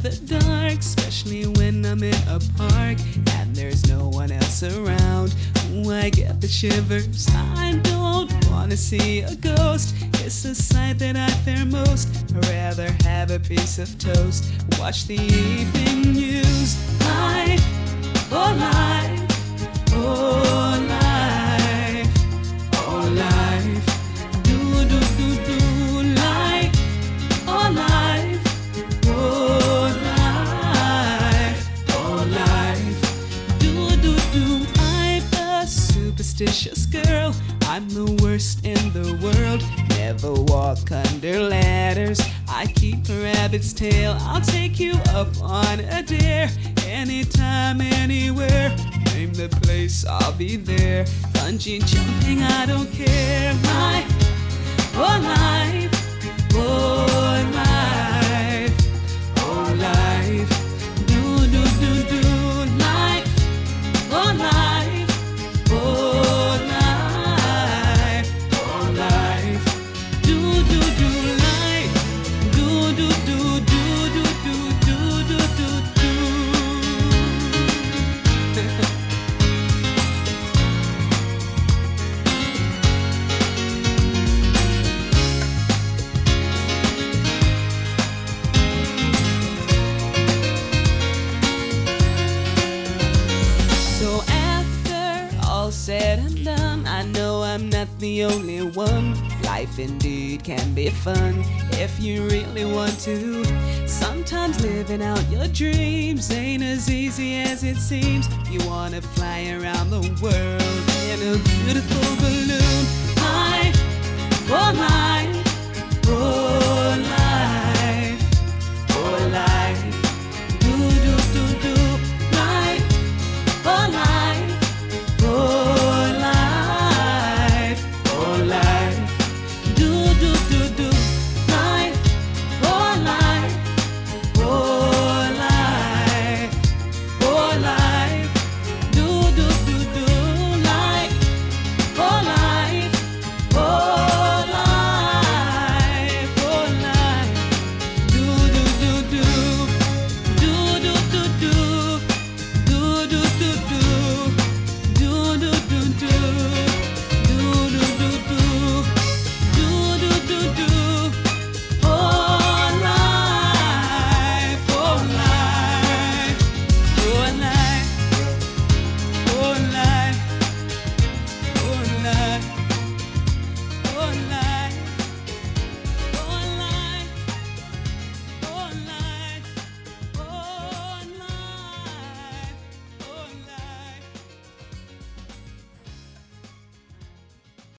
the dark, especially when I'm in a park and there's no one else around. Ooh, I get the shivers. I don't wanna see a ghost. It's a sight that I fear most. I'd rather have a piece of toast. Watch the evening news. Life, oh life, oh life, oh life. Do do do do life, oh life, oh life, oh life. Do do do. I'm a superstitious girl. I'm the worst in the world. Never walk under ladders. I keep a rabbit's tail. I'll take you up on a dare. Anytime, anywhere. Name the place, I'll be there. Bungee jumping, I don't care. My whole life, oh life, oh life. Do do do do life, oh life, oh life, oh life. Do do do life, do do do do do do do do do do. So after all said and done, I know I'm not the only one. Life indeed can be fun if you really want to. Sometimes living out your dreams ain't as easy as it seems. You wanna fly around the world in a beautiful balloon. Life, oh life, oh